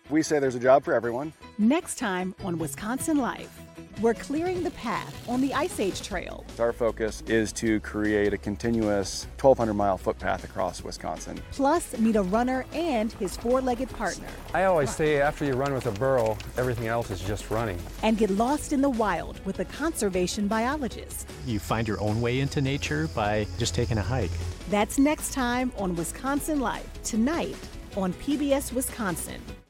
We say there's a job for everyone. Next time on Wisconsin Life, we're clearing the path on the Ice Age Trail. Our focus is to create a continuous 1,200-mile footpath across Wisconsin. Plus, meet a runner and his four-legged partner. I always say after you run with a burro, everything else is just running. And get lost in the wild with a conservation biologist. You find your own way into nature by just taking a hike. That's next time on Wisconsin Life, tonight on PBS Wisconsin.